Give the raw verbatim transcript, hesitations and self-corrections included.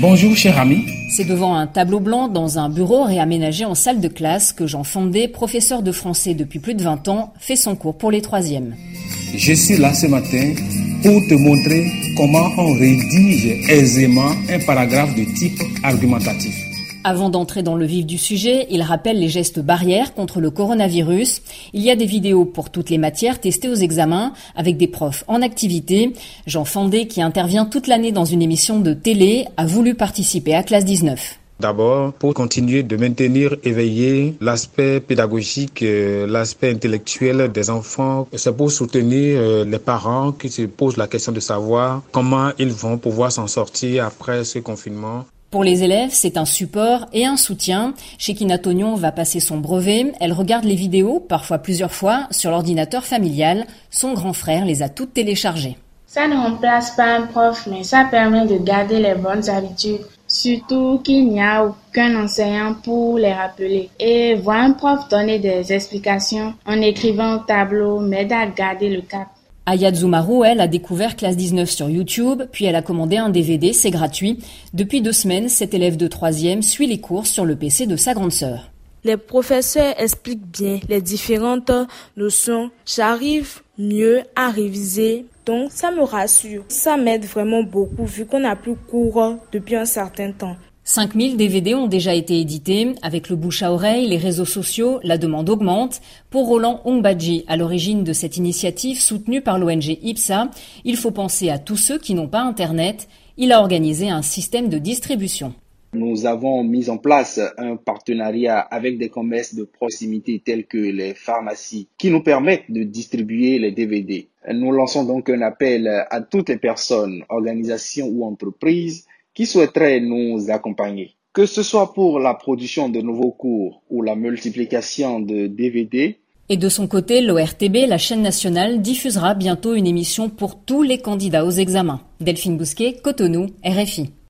Bonjour cher ami. C'est devant un tableau blanc dans un bureau réaménagé en salle de classe que Jean Fondé, professeur de français depuis plus de vingt ans, fait son cours pour les troisièmes. Je suis là ce matin pour te montrer comment on rédige aisément un paragraphe de type argumentatif. Avant d'entrer dans le vif du sujet, il rappelle les gestes barrières contre le coronavirus. Il y a des vidéos pour toutes les matières testées aux examens avec des profs en activité. Jean Fondé, qui intervient toute l'année dans une émission de télé, a voulu participer à classe dix-neuf. D'abord, pour continuer de maintenir éveillé l'aspect pédagogique, euh, l'aspect intellectuel des enfants, c'est pour soutenir euh, les parents qui se posent la question de savoir comment ils vont pouvoir s'en sortir après ce confinement. Pour les élèves, c'est un support et un soutien. Shekina Tognon va passer son brevet. Elle regarde les vidéos, parfois plusieurs fois, sur l'ordinateur familial. Son grand frère les a toutes téléchargées. Ça ne remplace pas un prof, mais ça permet de garder les bonnes habitudes. Surtout qu'il n'y a aucun enseignant pour les rappeler. Et voir un prof donner des explications en écrivant au tableau m'aide à garder le cap. Ayad Zoumarou, elle, a découvert classe dix-neuf sur YouTube, puis elle a commandé un D V D, c'est gratuit. Depuis deux semaines, cette élève de troisième suit les cours sur le P C de sa grande sœur. Les professeurs expliquent bien les différentes notions. J'arrive mieux à réviser, donc ça me rassure. Ça m'aide vraiment beaucoup vu qu'on n'a plus cours depuis un certain temps. cinq mille D V D ont déjà été édités. Avec le bouche à oreille, les réseaux sociaux, la demande augmente. Pour Roland Ongbadji, à l'origine de cette initiative soutenue par l'O N G I P S A, il faut penser à tous ceux qui n'ont pas Internet. Il a organisé un système de distribution. Nous avons mis en place un partenariat avec des commerces de proximité tels que les pharmacies qui nous permettent de distribuer les D V D. Nous lançons donc un appel à toutes les personnes, organisations ou entreprises qui souhaiteraient nous accompagner. Que ce soit pour la production de nouveaux cours ou la multiplication de D V D. Et de son côté, l'O R T B, la chaîne nationale, diffusera bientôt une émission pour tous les candidats aux examens. Delphine Bousquet, Cotonou, R F I.